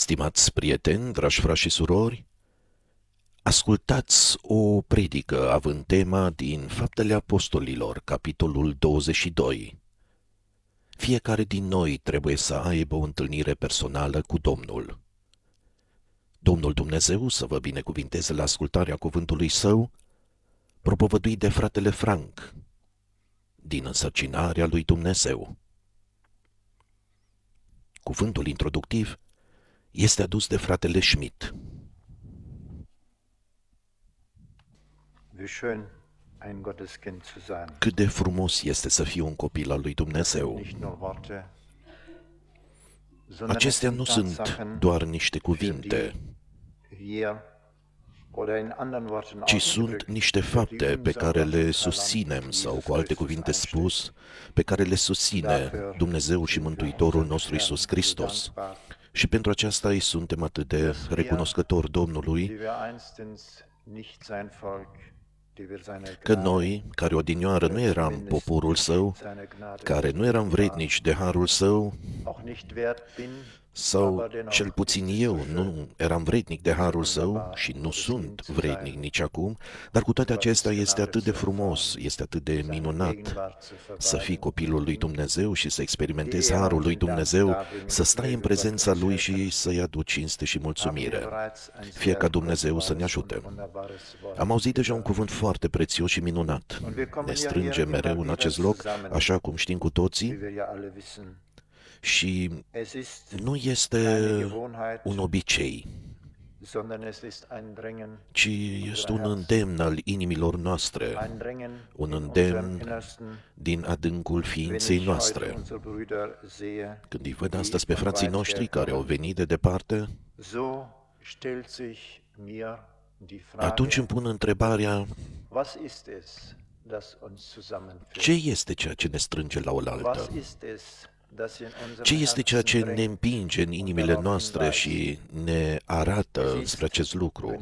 Stimați prieteni, dragi frați și surori, ascultați o predică având tema din Faptele Apostolilor, capitolul 22. Fiecare din noi trebuie să aibă o întâlnire personală cu Domnul. Domnul Dumnezeu să vă binecuvinteze la ascultarea cuvântului Său, propovăduit de fratele Frank, din însărcinarea lui Dumnezeu. Cuvântul introductiv este adus de fratele Schmidt. Cât de frumos este să fii un copil al lui Dumnezeu. Acestea nu sunt doar niște cuvinte, ci sunt niște fapte pe care le susținem, sau cu alte cuvinte spus, pe care le susține Dumnezeu și Mântuitorul nostru Iisus Hristos. Și pentru aceasta îi suntem atât de recunoscători Domnului, că noi, care odinioară nu eram poporul Său, care nu eram vrednici de harul Său, sau cel puțin eu nu eram vrednic de harul Său și nu sunt vrednic nici acum, dar cu toate acestea este atât de frumos, este atât de minunat să fii copilul lui Dumnezeu și să experimentezi harul lui Dumnezeu, să stai în prezența Lui și să-i aduci cinste și mulțumire. Fie ca Dumnezeu să ne ajute. Am auzit deja un cuvânt foarte prețios și minunat. Ne strânge mereu în acest loc, așa cum știm cu toții, și nu este un obicei, ci este un îndemn al inimilor noastre, un îndemn din adâncul ființei noastre. Când îi văd astăzi pe frații noștri care au venit de departe, atunci îmi pun întrebarea: ce este ceea ce ne strânge la oaltă? Ce este ceea ce ne împinge în inimile noastre și ne arată spre acest lucru?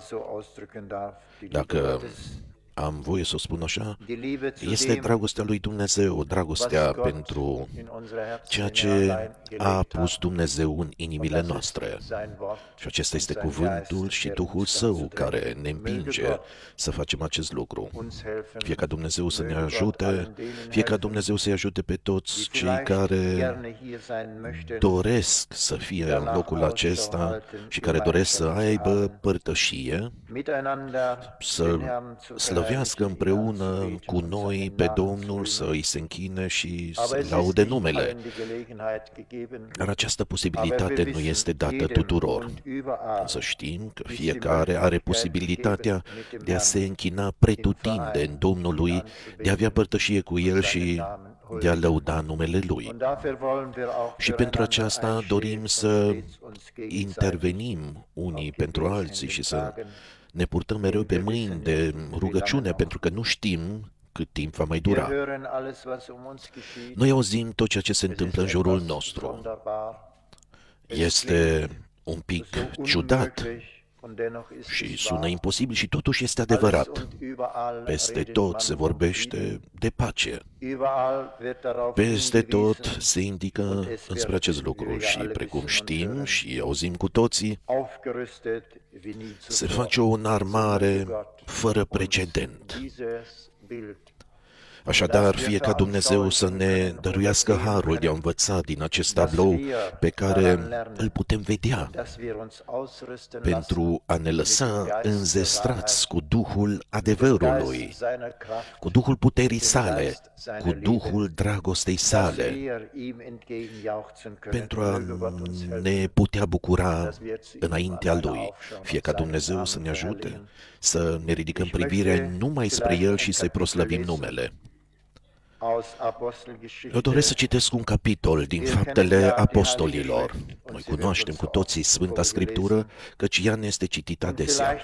Dacă am voie să o spun așa, este dragostea lui Dumnezeu, dragostea pentru ceea ce a pus Dumnezeu în inimile noastre. Și acesta este cuvântul și Duhul Său care ne împinge să facem acest lucru. Fie ca Dumnezeu să ne ajute, fie ca Dumnezeu să-i ajute pe toți cei care doresc să fie în locul acesta și care doresc să aibă părtășie, să slăvească împreună cu noi pe Domnul, să îi se închine și să laude numele. Dar această posibilitate nu este dată tuturor. Să știm că fiecare are posibilitatea de a se închina pretutindeni Domnului, de a avea părtășie cu El și de a lăuda numele Lui. Și pentru aceasta dorim să intervenim unii pentru alții și să ne purtăm mereu pe mâini de rugăciune, pentru că nu știm cât timp va mai dura. Noi auzim tot ceea ce se întâmplă în jurul nostru. Este un pic ciudat și sună imposibil și totuși este adevărat. Peste tot se vorbește de pace. Peste tot se indică înspre acest lucru și, precum știm și auzim cu toții, se face o înarmare fără precedent. Așadar, fie ca Dumnezeu să ne dăruiască harul de a învăța din acest tablou pe care îl putem vedea, pentru a ne lăsa înzestrați cu Duhul adevărului, cu Duhul puterii sale, cu Duhul dragostei sale, pentru a ne putea bucura înaintea Lui. Fie ca Dumnezeu să ne ajute să ne ridicăm privirea numai spre El și să-i proslăvim numele. Eu doresc să citesc un capitol din Faptele Apostolilor. Noi cunoaștem cu toții Sfânta Scriptură, căci ea ne este citită adesea.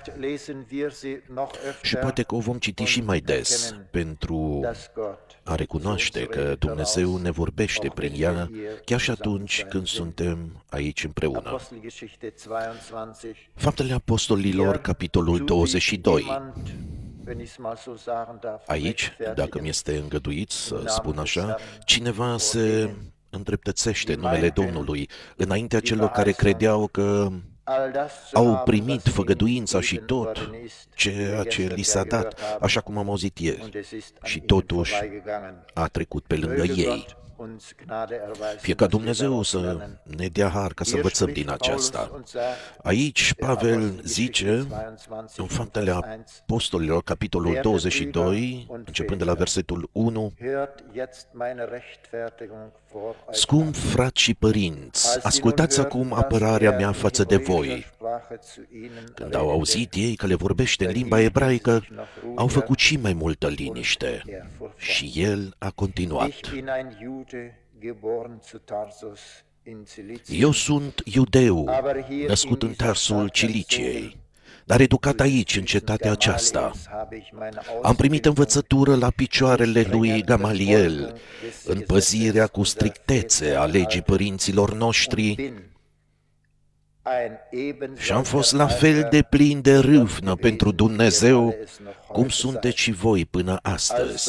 Și poate că o vom citi și mai des, pentru a recunoaște că Dumnezeu ne vorbește prin ea, chiar și atunci când suntem aici împreună. Faptele Apostolilor, capitolul 22. Aici, dacă mi este îngăduit să spun așa, cineva se îndreptățește numele Domnului înaintea celor care credeau că au primit făgăduința și tot ceea ce li s-a dat, așa cum am auzit ieri, și totuși a trecut pe lângă ei. Fie ca Dumnezeu să ne dea har ca să învățăm din aceasta. Aici Pavel zice, în Faptele Apostolilor, capitolul 22, începând de la versetul 1, Scump frați și părinți, ascultați acum apărarea mea față de voi. Când au auzit ei că le vorbește în limba ebraică, au făcut și mai multă liniște. Și el a continuat. Eu sunt iudeu, născut în Tarsul Ciliciei, dar educat aici, în cetatea aceasta. Am primit învățătură la picioarele lui Gamaliel, în păzirea cu strictețe a legii părinților noștri, și am fost la fel de plin de râvnă pentru Dumnezeu, cum sunteți și voi până astăzi.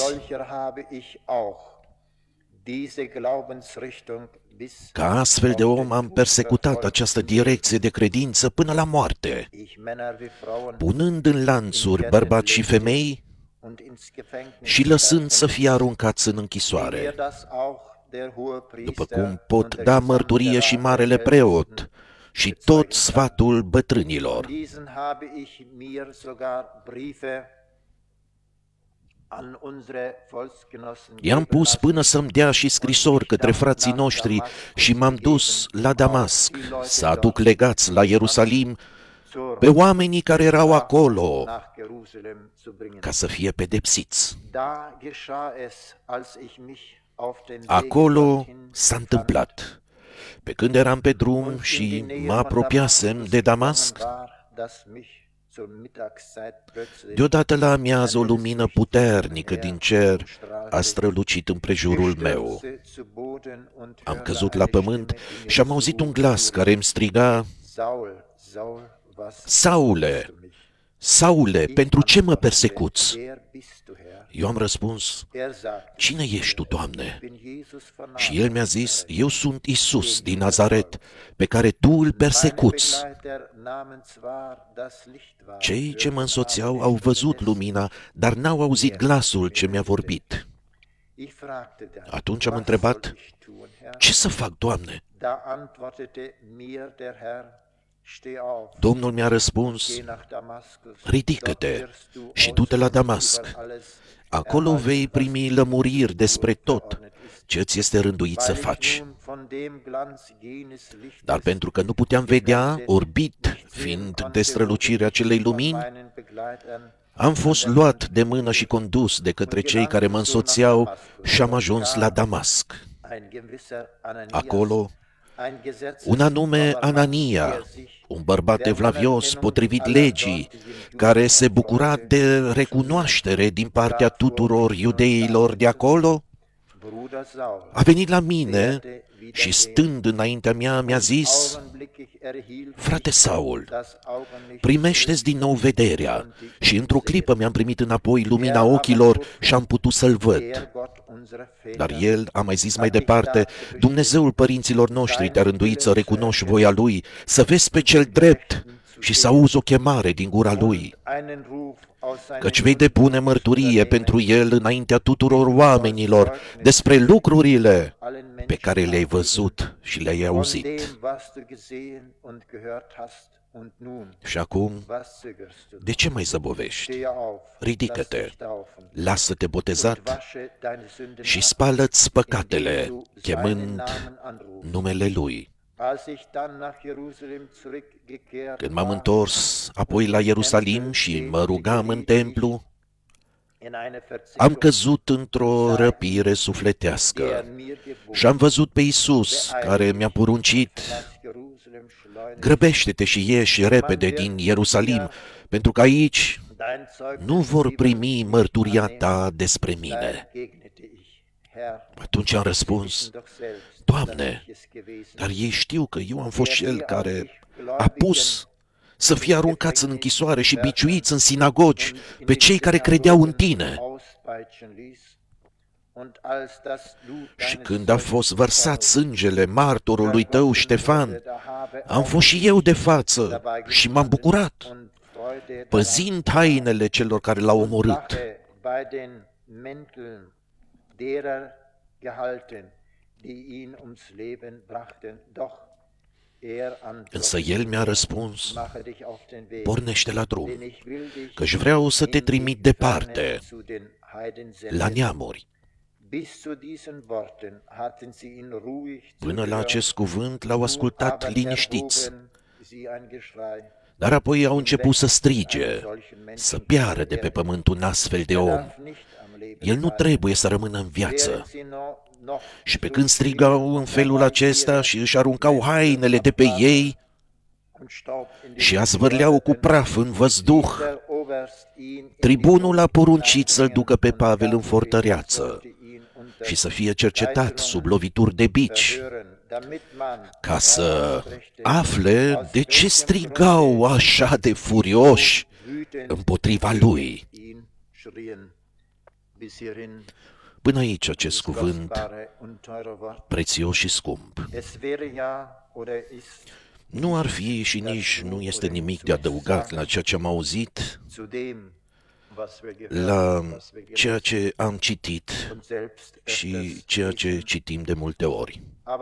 Ca astfel de om am persecutat această direcție de credință până la moarte, punând în lanțuri bărbați și femei și lăsând să fie aruncați în închisoare. După cum pot da mărturie și marele preot și tot sfatul bătrânilor. I-am pus până să-mi dea și scrisori către frații noștri și m-am dus la Damasc să aduc legați la Ierusalim pe oamenii care erau acolo ca să fie pedepsiți. Acolo s-a întâmplat. Pe când eram pe drum și mă apropiasem de Damasc, deodată la amiază o lumină puternică din cer a strălucit împrejurul meu. Am căzut la pământ și am auzit un glas care îmi striga, Saule, Saule, pentru ce mă persecuți? Eu am răspuns, cine ești tu, Doamne? Și el mi-a zis, eu sunt Isus din Nazaret, pe care tu îl persecuți. Cei ce mă însoțeau au văzut lumina, dar n-au auzit glasul ce mi-a vorbit. Atunci am întrebat, ce să fac, Doamne? Domnul mi-a răspuns, ridică-te și du-te la Damasc. Acolo vei primi lămuriri despre tot ce ți este rânduit să faci. Dar pentru că nu puteam vedea, orbit fiind de strălucirea acelei lumini, am fost luat de mână și condus de către cei care mă însoțeau și am ajuns la Damasc. Acolo, un anume Anania, un bărbat evlavios potrivit legii, care se bucura de recunoaștere din partea tuturor iudeilor de acolo, a venit la mine și stând înaintea mea mi-a zis, frate Saul, primește-ți din nou vederea. Și într-o clipă mi-am primit înapoi lumina ochilor și am putut să-l văd. Dar el a mai zis mai departe, Dumnezeul părinților noștri te-a rânduit să recunoști voia Lui, să vezi pe cel drept și să auzi o chemare din gura Lui, căci vei depune mărturie pentru El înaintea tuturor oamenilor despre lucrurile pe care le-ai văzut și le-ai auzit. Și acum, de ce mai zăbovești? Ridică-te, lasă-te botezat și spală-ți păcatele, chemând numele Lui. Când m-am întors apoi la Ierusalim și mă rugam în templu, am căzut într-o răpire sufletească și am văzut pe Iisus care mi-a poruncit, grăbește-te și ieși repede din Ierusalim, pentru că aici nu vor primi mărturia ta despre mine. Atunci am răspuns, Doamne, dar ei știu că eu am fost cel care a pus să fie aruncați în închisoare și biciuiți în sinagogi pe cei care credeau în Tine. Și când a fost vărsat sângele martorului tău, Ștefan, am fost și eu de față și m-am bucurat, păzind hainele celor care l-au omorât. Însă el mi-a răspuns, pornește la drum, căci vreau să te trimit departe, la neamuri. Până la acest cuvânt l-au ascultat liniștiți, dar apoi au început să strige, să piară de pe pământ un astfel de om. El nu trebuie să rămână în viață. Și pe când strigau în felul acesta și își aruncau hainele de pe ei și azvârleau cu praf în văzduh, tribunul a poruncit să-l ducă pe Pavel în fortăreață și să fie cercetat sub lovituri de bici, ca să afle de ce strigau așa de furioși împotriva lui. Până aici acest cuvânt prețios și scump. Nu ar fi și nici nu este nimic de adăugat la ceea ce am auzit, la ceea ce am citit și ceea ce citim de multe ori.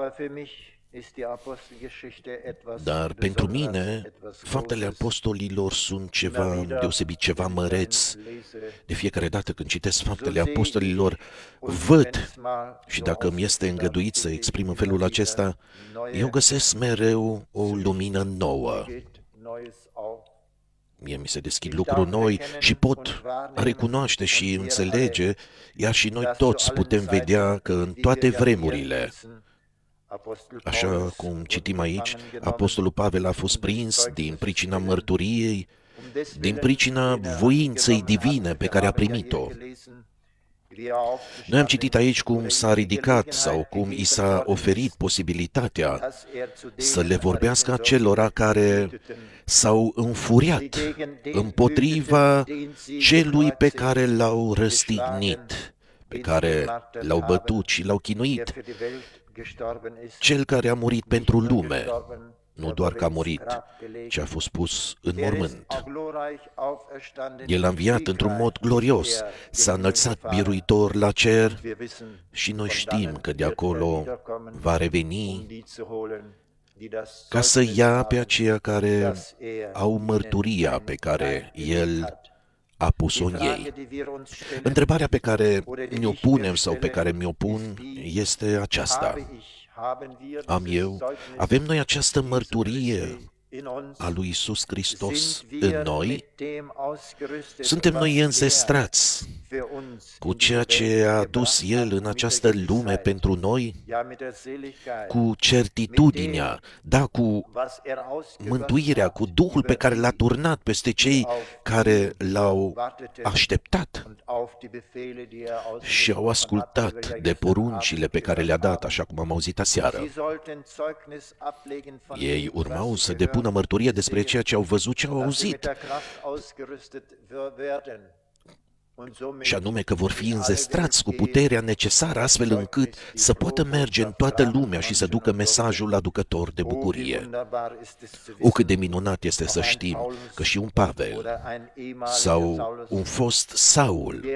Dar pentru mine, faptele apostolilor sunt ceva deosebit, ceva măreț. De fiecare dată când citesc faptele apostolilor, văd, și dacă îmi este îngăduit să exprim în felul acesta, eu găsesc mereu o lumină nouă. Mie mi se deschid lucruri noi și pot recunoaște și înțelege, iar și noi toți putem vedea că în toate vremurile, așa cum citim aici, Apostolul Pavel a fost prins din pricina mărturiei, din pricina voinței divine pe care a primit-o. Noi am citit aici cum s-a ridicat sau cum i s-a oferit posibilitatea să le vorbească acelora care s-au înfuriat împotriva celui pe care l-au răstignit, pe care l-au bătut și l-au chinuit, cel care a murit pentru lume, nu doar că a murit, ci a fost pus în mormânt. El a înviat într-un mod glorios, s-a înălțat biruitor la cer și noi știm că de acolo va reveni ca să ia pe aceia care au mărturia pe care El a pus-o în ei. Întrebarea pe care ne-o punem sau pe care mi-o pun este aceasta. Avem noi această mărturie a lui Iisus Hristos în noi? Suntem noi înzestrați cu ceea ce a adus El în această lume pentru noi? Cu certitudinea, da, cu mântuirea, cu Duhul pe care l-a turnat peste cei care l-au așteptat și au ascultat de poruncile pe care le-a dat, așa cum am auzit aseară. Ei urmau să depună mărturie despre ceea ce au văzut și au auzit, și anume că vor fi înzestrați cu puterea necesară astfel încât să poată merge în toată lumea și să ducă mesajul aducător de bucurie. O, cât de minunat este să știm că și un Pavel sau un fost Saul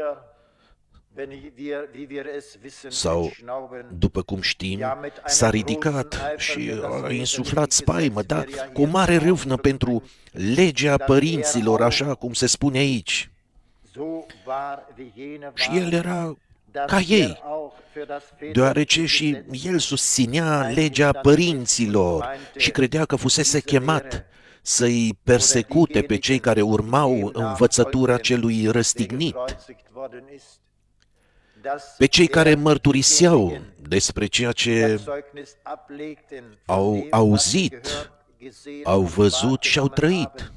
sau, după cum știm, s-a ridicat și a insuflat spaimă, dar cu o mare râvnă pentru legea părinților, așa cum se spune aici. Și el era ca ei, deoarece și el susținea legea părinților și credea că fusese chemat să-i persecute pe cei care urmau învățătura celui răstignit, pe cei care mărturiseau despre ceea ce au auzit, au văzut și au trăit.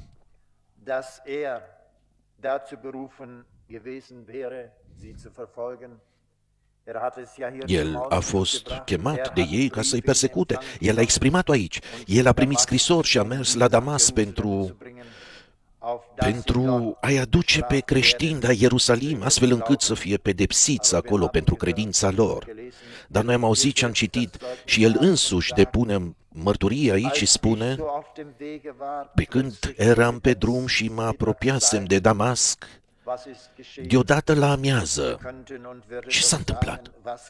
El a fost chemat de ei ca să-i persecute. El a exprimat-o aici. El a primit scrisori și a mers la Damas pentru pentru a-i aduce pe creștini la Ierusalim, astfel încât să fie pedepsiți acolo pentru credința lor. Dar noi am auzit și am citit și el însuși depune mărturie aici și spune: pe când eram pe drum și mă apropiasem de Damasc, deodată la amiază. Ce s-a întâmplat?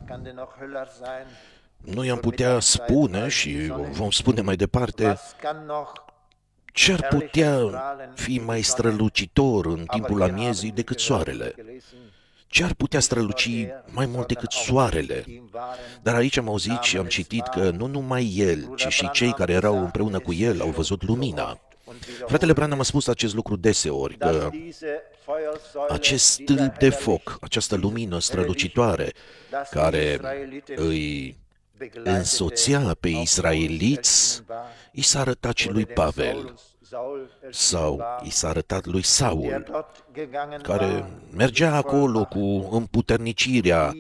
Noi am putea spune și vom spune mai departe ce ar putea fi mai strălucitor în timpul amiezii decât soarele? Ce ar putea străluci mai mult decât soarele? Dar aici am auzit și am citit că nu numai el, ci și cei care erau împreună cu el au văzut lumina. Fratele Branham a spus acest lucru deseori, că acest stâlp de foc, această lumină strălucitoare care îi însoțea pe israeliți, i s-a arătat și lui Pavel, sau i s-a arătat lui Saul, care mergea acolo cu împuternicirea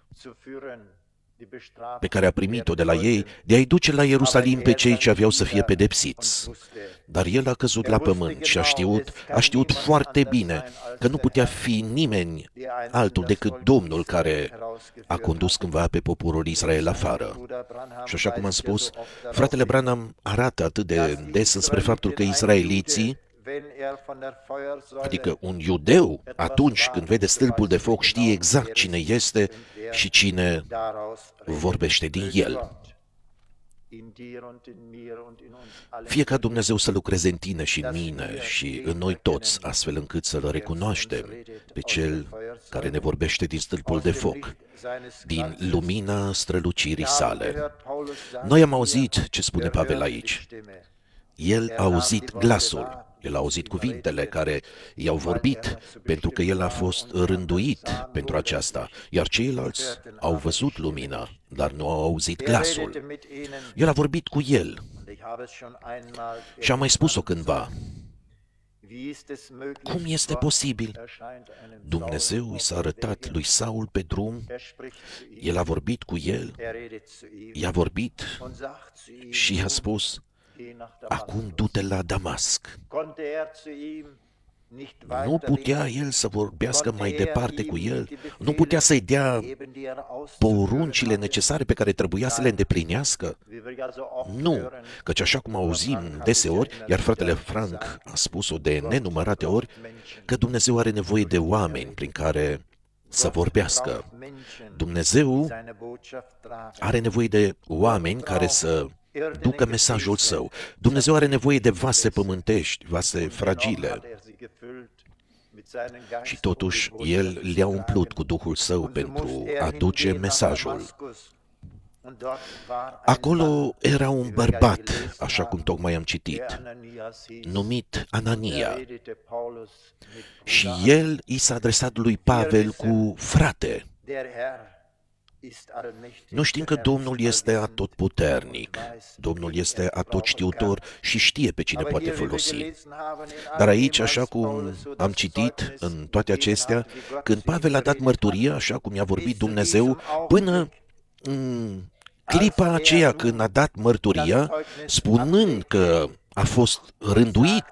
pe care a primit-o de la ei, de a-i duce la Ierusalim pe cei ce aveau să fie pedepsiți. Dar el a căzut la pământ și a știut foarte bine că nu putea fi nimeni altul decât Domnul care a condus cândva pe poporul Israel afară. Și așa cum am spus, fratele Branham arată atât de des înspre faptul că israeliții, adică un iudeu, atunci când vede stâlpul de foc, știe exact cine este și cine vorbește din el. Fie ca Dumnezeu să lucreze în tine și în mine și în noi toți, astfel încât să-L recunoaștem pe Cel care ne vorbește din stâlpul de foc, din lumina strălucirii sale. Noi am auzit ce spune Pavel aici. El a auzit glasul. El a auzit cuvintele care i-au vorbit, pentru că el a fost rânduit pentru aceasta, iar ceilalți au văzut lumina, dar nu au auzit glasul. El a vorbit cu el și a mai spus-o cândva. Cum este posibil? Dumnezeu i s-a arătat lui Saul pe drum, el a vorbit cu el, i-a vorbit și i-a spus: acum du-te la Damasc. Nu putea el să vorbească mai departe cu el? Nu putea să-i dea poruncile necesare pe care trebuia să le îndeplinească? Nu, căci așa cum auzim deseori, iar fratele Frank a spus-o de nenumărate ori, că Dumnezeu are nevoie de oameni prin care să vorbească. Dumnezeu are nevoie de oameni care să ducă mesajul său. Dumnezeu are nevoie de vase pământești, vase fragile. Și totuși, El le-a umplut cu Duhul Său pentru a duce mesajul. Acolo era un bărbat, așa cum tocmai am citit, numit Anania. Și el i s-a adresat lui Pavel cu frate. Nu știm că Domnul este atotputernic, Domnul este atotștiutor și știe pe cine poate folosi. Dar aici, așa cum am citit în toate acestea, când Pavel a dat mărturie, așa cum i-a vorbit Dumnezeu, până în clipa aceea când a dat mărturia, spunând că a fost rânduit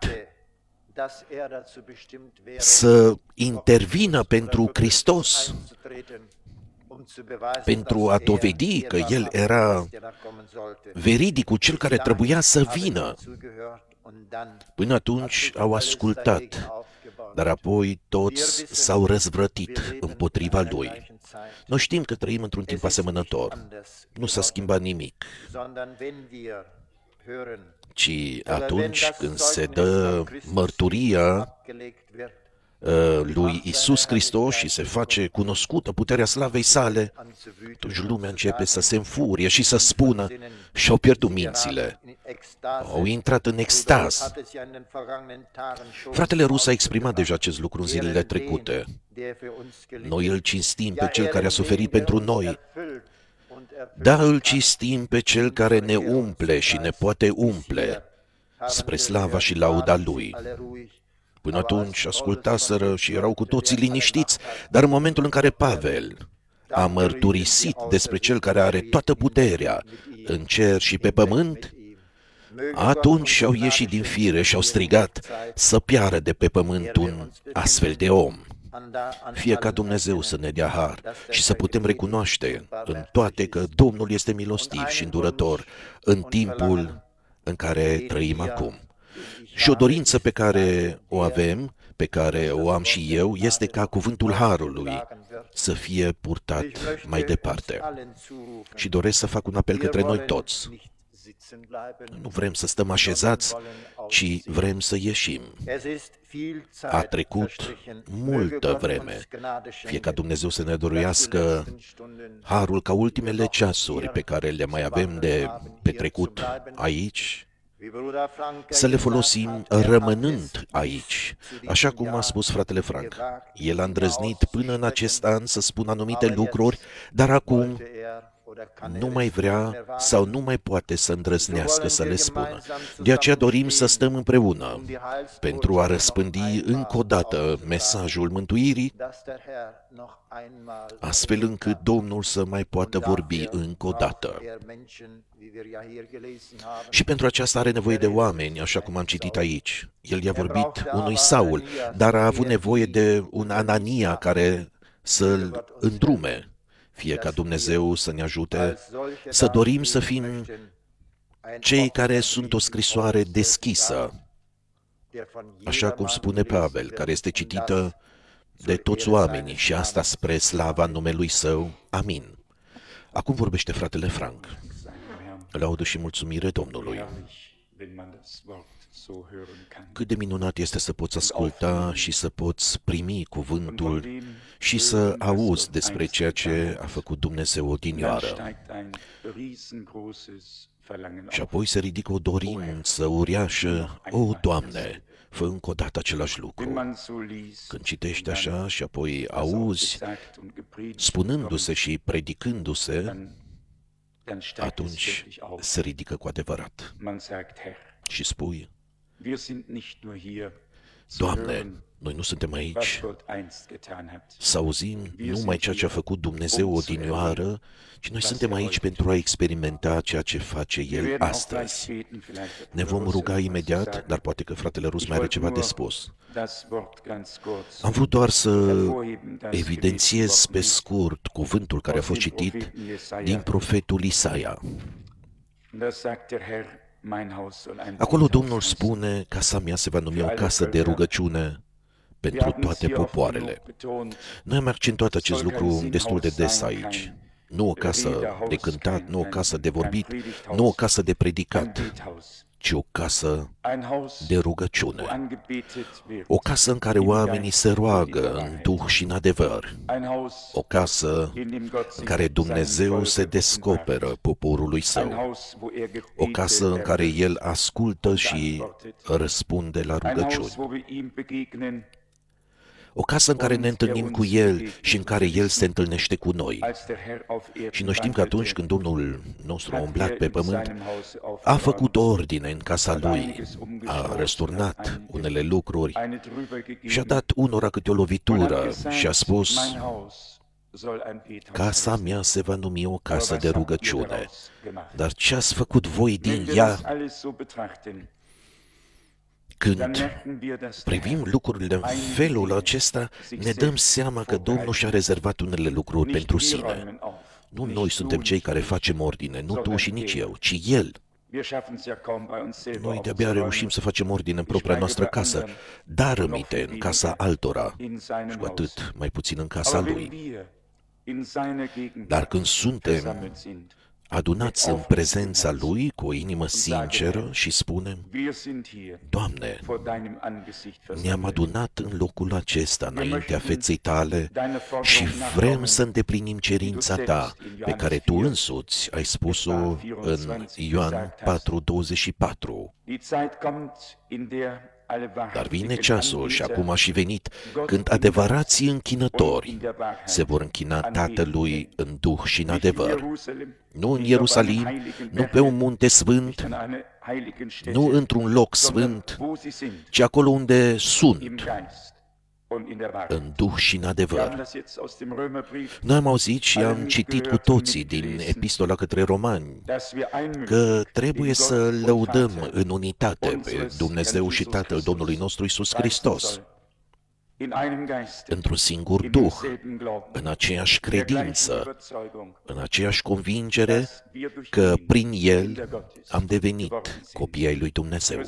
să intervină pentru Hristos, pentru a dovedi că el era veridicul, cel care trebuia să vină. Până atunci au ascultat, dar apoi toți s-au răzvrătit împotriva lui. Noi știm că trăim într-un timp asemănător. Nu s-a schimbat nimic, ci atunci când se dă mărturia lui Iisus Hristos și se face cunoscută puterea slavei sale, atunci lumea începe să se înfurie și să spună: și-au pierdut mințile, au intrat în extaz. Fratele Rus a exprimat deja acest lucru în zilele trecute. Noi îl cinstim pe Cel care a suferit pentru noi. Da, îl cinstim pe Cel care ne umple și ne poate umple spre slava și lauda Lui. Până atunci ascultaseră și erau cu toții liniștiți, dar în momentul în care Pavel a mărturisit despre Cel care are toată puterea în cer și pe pământ, Atunci au ieșit din fire și au strigat să piară de pe pământ un astfel de om. Fie ca Dumnezeu să ne dea har și să putem recunoaște în toate că Domnul este milostiv și îndurător în timpul în care trăim acum. Și o dorință pe care o avem, pe care o am și eu, este ca cuvântul harului să fie purtat mai departe. Și doresc să fac un apel către noi toți. Nu vrem să stăm așezați, ci vrem să ieșim. A trecut multă vreme. Fie ca Dumnezeu să ne dăruiască harul ca ultimele ceasuri pe care le mai avem de petrecut aici, să le folosim rămânând aici, așa cum a spus fratele Frank. El a îndrăznit până în acest an să spună anumite lucruri, dar acum nu mai vrea sau nu mai poate să îndrăznească să le spună. De aceea dorim să stăm împreună pentru a răspândi încă o dată mesajul mântuirii, astfel încât Domnul să mai poată vorbi încă o dată. Și pentru aceasta are nevoie de oameni, așa cum am citit aici. El i-a vorbit unui Saul, dar a avut nevoie de un Anania care să-l îndrume. Fie ca Dumnezeu să ne ajute să dorim să fim cei care sunt o scrisoare deschisă, așa cum spune Pavel, care este citită de toți oamenii și asta spre slava numelui Său. Amin. Acum vorbește fratele Frank. Laudă și mulțumire Domnului. Cât de minunat este să poți asculta și să poți primi cuvântul și să auzi despre ceea ce a făcut Dumnezeu odinioară. Și apoi se ridică o dorință uriașă, o, Doamne, fă încă o dată același lucru. Când citești așa și apoi auzi, spunându-se și predicându-se, atunci se ridică cu adevărat și spui, Doamne, noi nu suntem aici să auzim numai ceea ce a făcut Dumnezeu odinioară, ci noi suntem aici pentru a experimenta ceea ce face El astăzi. Ne vom ruga imediat, dar poate că fratele Rus mai are ceva de spus. Am vrut doar să evidențiez pe scurt cuvântul care a fost citit din profetul Isaia. Acolo Domnul spune, casa mea se va numi o casă de rugăciune pentru toate popoarele. Noi am accentuat acest lucru destul de des aici. Nu o casă de cântat, nu o casă de vorbit, nu o casă de predicat, ci o casă de rugăciune. O casă în care oamenii se roagă în duh și în adevăr. O casă în care Dumnezeu se descoperă poporului Său. O casă în care El ascultă și răspunde la rugăciuni. O casă în care ne întâlnim cu El și în care El se întâlnește cu noi. Și noi știm că atunci când Domnul nostru a umblat pe pământ, a făcut ordine în casa Lui, a răsturnat unele lucruri și a dat unora câte o lovitură și a spus, casa mea se va numi o casă de rugăciune, dar ce ați făcut voi din ea? Când privim lucrurile în felul acesta, ne dăm seama că Domnul și-a rezervat unele lucruri pentru sine. Nu noi suntem cei care facem ordine, nu tu și nici eu, ci El. Noi de-abia reușim să facem ordine în propria noastră casă, dar rămite în casa altora și cu atât mai puțin în casa Lui. Dar când suntem adunați în prezența Lui cu o inimă sinceră și spunem, Doamne, ne-am adunat în locul acesta înaintea feței Tale și vrem să îndeplinim cerința Ta pe care Tu însuți ai spus-o în Ioan 4:24. Dar vine ceasul și acum a și venit când adevărații închinători se vor închina Tatălui în duh și în adevăr. Nu în Ierusalim, nu pe un munte sfânt, nu într-un loc sfânt, ci acolo unde sunt, în duh și în adevăr. Noi am auzit și am citit cu toții din Epistola către Romani că trebuie să lăudăm în unitate pe Dumnezeu și Tatăl Domnului nostru Iisus Hristos, într-un singur duh, în aceeași credință, în aceeași convingere că prin El am devenit copii ai lui Dumnezeu.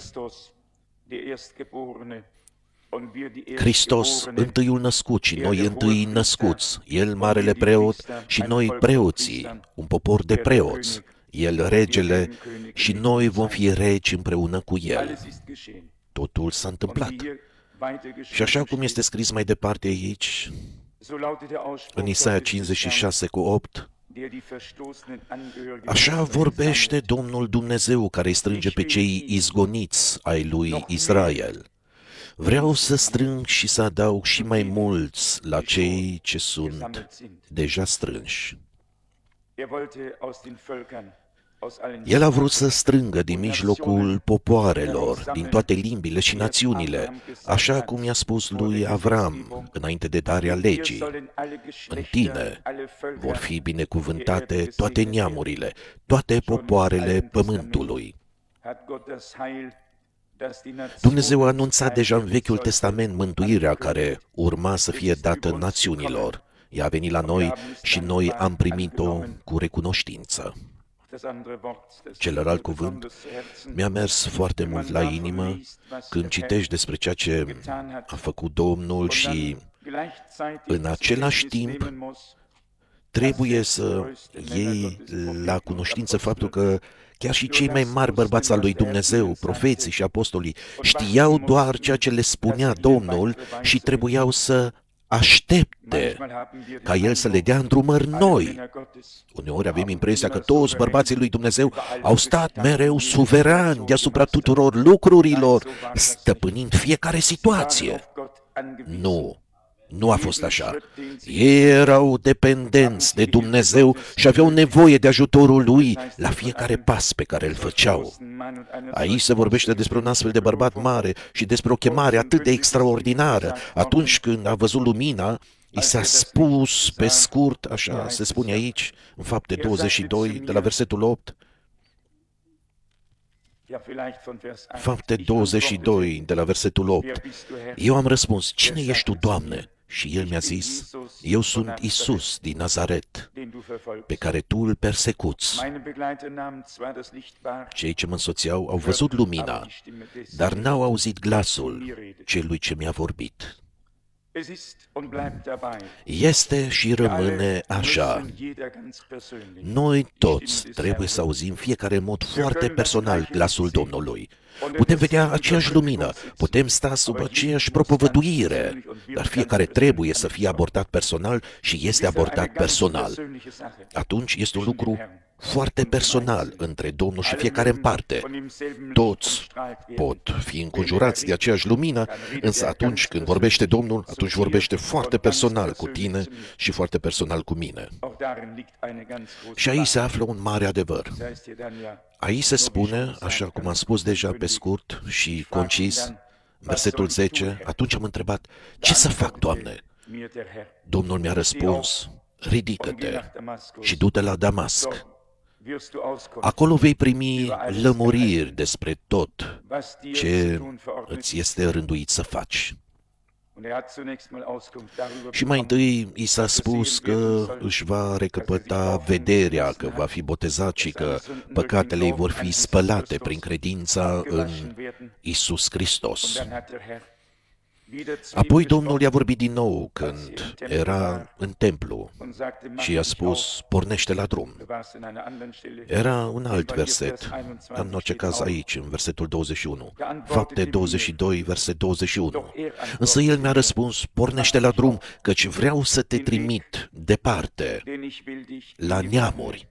Hristos, întâiul născut și noi întâi născuți, El marele preot și noi preoții, un popor de preoți, El regele și noi vom fi regi împreună cu El. Totul s-a întâmplat. Și așa cum este scris mai departe aici, în Isaia 56:8, așa vorbește Domnul Dumnezeu care îi strânge pe cei izgoniți ai lui Israel. Vreau să strâng și să adaug și mai mulți la cei ce sunt deja strânși. El a vrut să strângă din mijlocul popoarelor, din toate limbile și națiunile, așa cum i-a spus lui Avram înainte de darea legii. În tine vor fi binecuvântate toate neamurile, toate popoarele pământului. Dumnezeu a anunțat deja în Vechiul Testament mântuirea care urma să fie dată națiunilor. Ea a venit la noi și noi am primit-o cu recunoștință. Celălalt cuvânt mi-a mers foarte mult la inimă când citești despre ceea ce a făcut Domnul și în același timp trebuie să iei la cunoștință faptul că chiar și cei mai mari bărbați al lui Dumnezeu, profeții și apostolii, știau doar ceea ce le spunea Domnul și trebuiau să aștepte ca El să le dea îndrumări noi. Uneori avem impresia că toți bărbații lui Dumnezeu au stat mereu suverani deasupra tuturor lucrurilor, stăpânind fiecare situație. Nu a fost așa. Ei erau dependenți de Dumnezeu și aveau nevoie de ajutorul Lui la fiecare pas pe care îl făceau. Aici se vorbește despre un astfel de bărbat mare și despre o chemare atât de extraordinară. Atunci când a văzut lumina, i s-a spus pe scurt, așa se spune aici, în Fapte 22, de la versetul 8, Fapte 22, de la versetul 8, eu am răspuns, cine ești tu, Doamne? Și el mi-a zis, eu sunt Iisus din Nazaret, pe care tu îl persecuți. Cei ce mă însoțeau au văzut lumina, dar n-au auzit glasul celui ce mi-a vorbit. Este și rămâne așa. Noi toți trebuie să auzim fiecare în mod foarte personal glasul Domnului. Putem vedea aceeași lumină, putem sta sub aceeași propovăduire, dar fiecare trebuie să fie abordat personal și este abordat personal. Atunci este un lucru foarte personal între Domnul și fiecare în parte. Toți pot fi înconjurați de aceeași lumină, însă atunci când vorbește Domnul, atunci vorbește foarte personal cu tine și foarte personal cu mine. Și aici se află un mare adevăr. Aici se spune, așa cum am spus deja pe scurt și concis, versetul 10, atunci am întrebat, ce să fac, Doamne? Domnul mi-a răspuns, ridică-te și du-te la Damasc. Acolo vei primi lămuriri despre tot ce îți este rânduit să faci. Și mai întâi i s-a spus că își va recăpăta vederea, că va fi botezat și că păcatele ei vor fi spălate prin credința în Iisus Hristos. Apoi Domnul i-a vorbit din nou când era în templu și i-a spus, pornește la drum. Era un alt verset, în orice caz aici, în versetul 21, Fapte 22, verset 21. Însă el mi-a răspuns, pornește la drum, căci vreau să te trimit departe, la neamuri.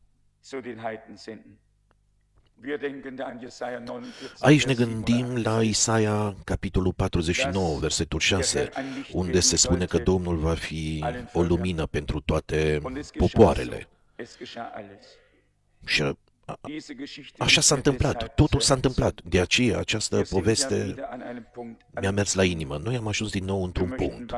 Aici ne gândim la Isaia, capitolul 49, versetul 6, unde se spune că Domnul va fi o lumină pentru toate popoarele. Și Așa s-a întâmplat, totul s-a întâmplat. De aceea această poveste mi-a mers la inimă. Noi am ajuns din nou într-un punct.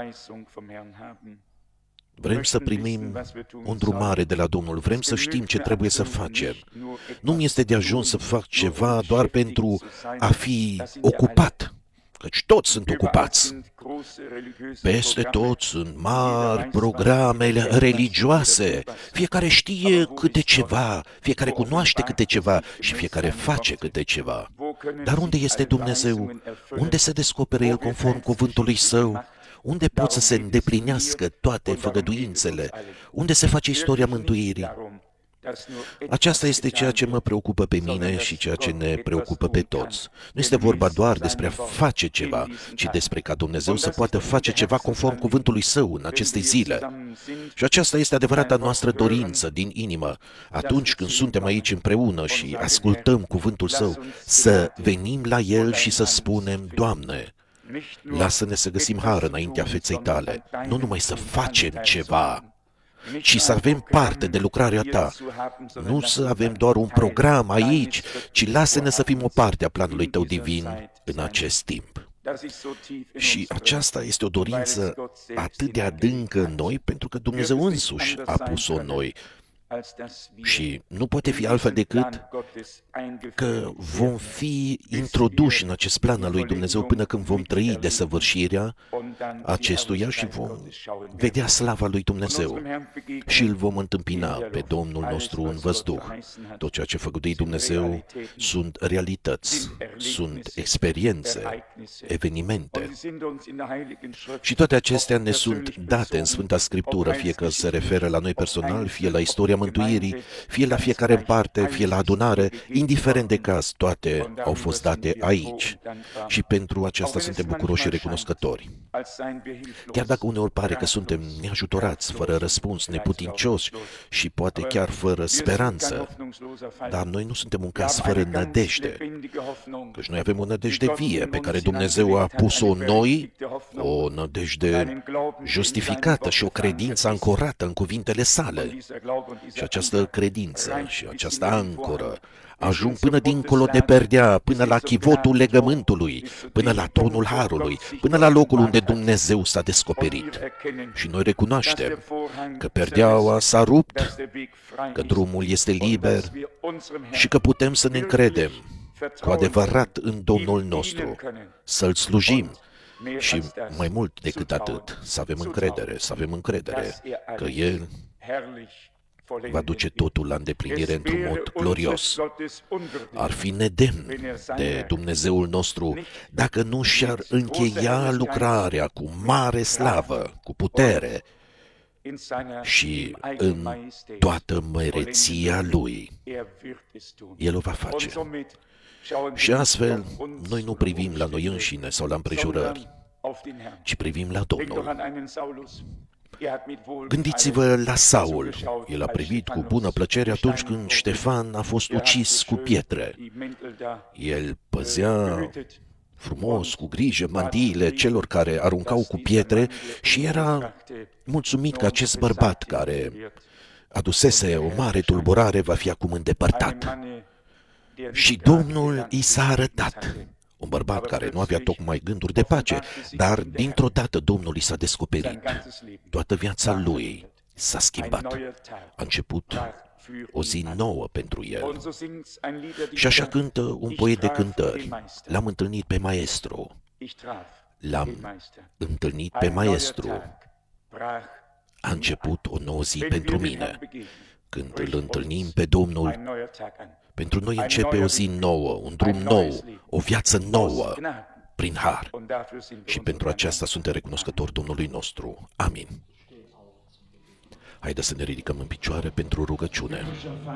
Vrem să primim o îndrumare de la Domnul, vrem să știm ce trebuie să facem. Nu mi este de ajuns să fac ceva doar pentru a fi ocupat, căci toți sunt ocupați. Peste tot sunt mari programe religioase. Fiecare știe câte ceva, fiecare cunoaște câte ceva și fiecare face câte ceva. Dar unde este Dumnezeu? Unde se descoperă El conform cuvântului Său? Unde pot să se îndeplinească toate făgăduințele? Unde se face istoria mântuirii? Aceasta este ceea ce mă preocupă pe mine și ceea ce ne preocupă pe toți. Nu este vorba doar despre a face ceva, ci despre ca Dumnezeu să poată face ceva conform cuvântului Său în aceste zile. Și aceasta este adevărata noastră dorință din inimă, atunci când suntem aici împreună și ascultăm cuvântul Său, să venim la El și să spunem, Doamne, lasă-ne să găsim har înaintea feței Tale, nu numai să facem ceva, ci să avem parte de lucrarea Ta. Nu să avem doar un program aici, ci lasă-ne să fim o parte a planului Tău divin în acest timp. Și aceasta este o dorință atât de adâncă în noi, pentru că Dumnezeu însuși a pus-o în noi. Și nu poate fi altfel decât că vom fi introduși în acest plan al lui Dumnezeu până când vom trăi desăvârșirea acestuia și vom vedea slava lui Dumnezeu și îl vom întâmpina pe Domnul nostru în văzduh. Tot ceea ce făgădui Dumnezeu sunt realități, sunt experiențe, evenimente. Și toate acestea ne sunt date în Sfânta Scriptură, fie că se referă la noi personal, fie la istoria mântuirii, fie la fiecare în parte, fie la adunare, indiferent de caz, toate au fost date aici. Și pentru aceasta suntem bucuroși și recunoscători. Chiar dacă uneori pare că suntem neajutorați, fără răspuns, neputincioși și poate chiar fără speranță, dar noi nu suntem un caz fără nădejde, căci noi avem o nădejde vie pe care Dumnezeu a pus-o în noi, o nădejde justificată și o credință ancorată în cuvintele Sale. Și această credință și această ancoră ajung până dincolo de perdea, până la chivotul legământului, până la tronul Harului, până la locul unde Dumnezeu s-a descoperit. Și noi recunoaștem că perdeaua s-a rupt, că drumul este liber și că putem să ne încredem cu adevărat în Domnul nostru, să-L slujim și mai mult decât atât, să avem încredere că El va duce totul la îndeplinire într-un mod glorios. Ar fi nedemn de Dumnezeul nostru dacă nu și-ar încheia lucrarea cu mare slavă, cu putere și în toată măreția Lui. El o va face. Și astfel, noi nu privim la noi înșine sau la împrejurări, ci privim la Domnul. Gândiți-vă la Saul. El a privit cu bună plăcere atunci când Ștefan a fost ucis cu pietre. El păzea frumos, cu grijă, mantiile celor care aruncau cu pietre și era mulțumit că acest bărbat care adusese o mare tulburare va fi acum îndepărtat. Și Domnul i s-a arătat. Un bărbat care nu avea tocmai gânduri de pace, dar dintr-o dată Domnul i s-a descoperit. Toată viața lui s-a schimbat. A început o zi nouă pentru el. Și așa cântă un poet de cântări. L-am întâlnit pe maestru. L-am întâlnit pe maestru. A început o nouă zi pentru mine. Când îl întâlnim pe Domnul, pentru noi începe o zi nouă, un drum nou, o viață nouă, prin har. Și pentru aceasta suntem recunoscători Domnului nostru. Amin. Haideți să ne ridicăm în picioare pentru rugăciune.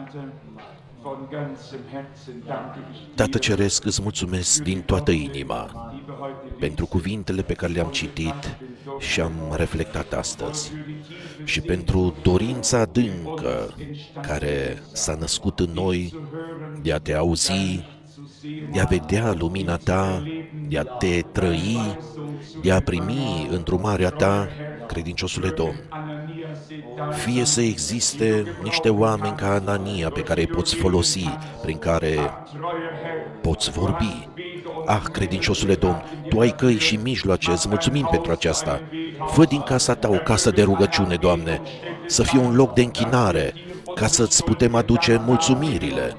Tată Ceresc, îți mulțumesc din toată inima pentru cuvintele pe care le-am citit și am reflectat astăzi și pentru dorința adâncă care s-a născut în noi de a te auzi, de a vedea lumina ta, de a te trăi, de a primi îndrumarea ta credinciosule Domn, fie să existe niște oameni ca Anania pe care îi poți folosi, prin care poți vorbi. Credinciosule Domn, Tu ai căi și mijloace, îți mulțumim pentru aceasta. Fă din casa Ta o casă de rugăciune, Doamne, să fie un loc de închinare, ca să-ți putem aduce mulțumirile.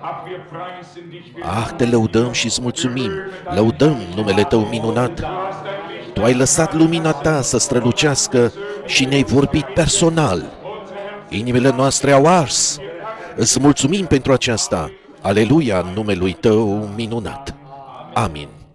Te lăudăm și îți mulțumim, lăudăm numele Tău minunat. Tu ai lăsat lumina Ta să strălucească și ne-ai vorbit personal. Inimile noastre au ars. Îți mulțumim pentru aceasta. Aleluia, în numele Tău minunat. Amin.